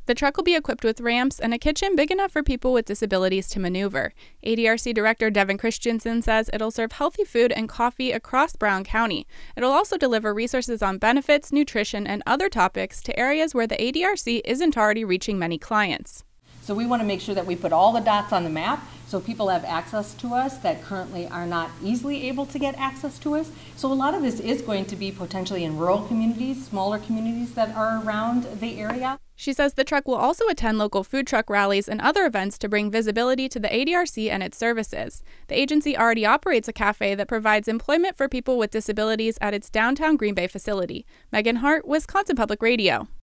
The truck will be equipped with ramps and a kitchen big enough for people with disabilities to maneuver. ADRC Director Devin Christensen says it'll serve healthy food and coffee across Brown County. It'll also deliver resources on benefits, nutrition, and other topics to areas where the ADRC isn't already reaching many clients. So we want to make sure that we put all the dots on the map so people have access to us that currently are not easily able to get access to us. So a lot of this is going to be potentially in rural communities, smaller communities that are around the area. She says the truck will also attend local food truck rallies and other events to bring visibility to the ADRC and its services. The agency already operates a cafe that provides employment for people with disabilities at its downtown Green Bay facility. Megan Hart, Wisconsin Public Radio.